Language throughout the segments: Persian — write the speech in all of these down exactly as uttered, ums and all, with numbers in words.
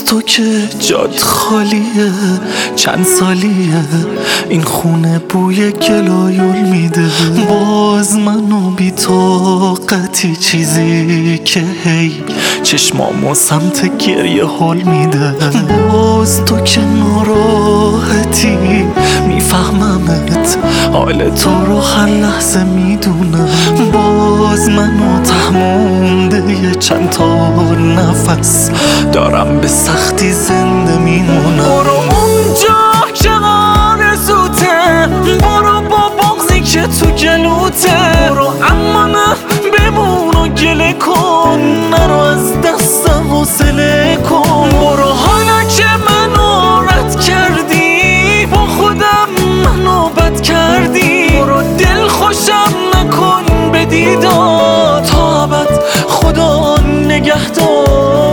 تو که جاد خالیه، چند سالیه این خونه بوی گلایول میده. باز منو بی طاقتی چیزی که هی چشمامو سمت گریه حال میده. باز تو که ناراحتی میفهممت، حال تو رو هر لحظه میدونم. باز منو تهمونده یه چند تا نفس دارم به سختی زنده میمونم. برو اونجا که آرزوته، برو با بغضی که تو گلوته. برو اما نه بمون و گله کن، نرو از دستم حوصله کن. برو حالا که منو رد کردی، با خودم منو بد کردی. برو دل خوشم نکن به دیدار، تا ابد خدا نگهدار.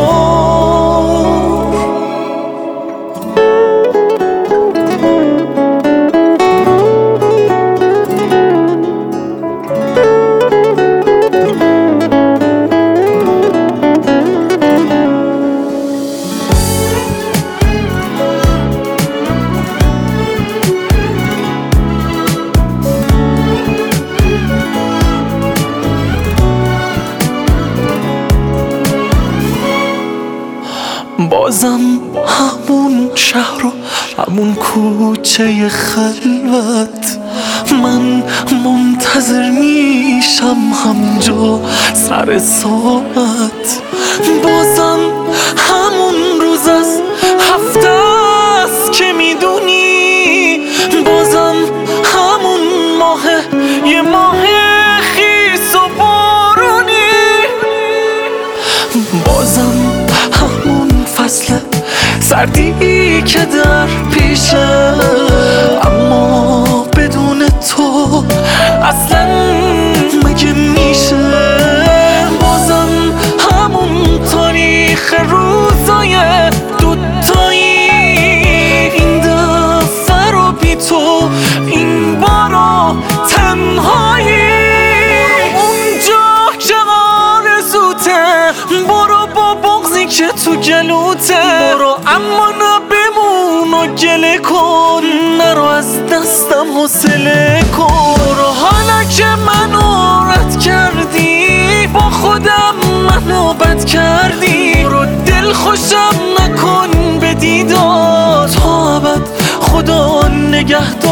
بازم همون شهر و همون کوچه خلوت، من منتظر میشم همونجا سر ساعت. بازم همون روز از هفته است که میدونی، بازم همون ماه، یه ماه خیس و بارونی. بازم همون فصل سردی که در پیشه، اما بدون تو اصلا مگه میشه. بازم همون تاریخ روزای دوتایی، این دفعه رو بی تو، این بارا تنهایی. اونجا که آرزوته، برو با بغضی که تو گلوته. برو اما نه بمون و گله کن، نرو از دستم حوصله کن. برو حالا که منو رد کردی، با خودم منو بد کردی. برو دل خوشم نکن به دیدار، تا ابد خدا نگهدار.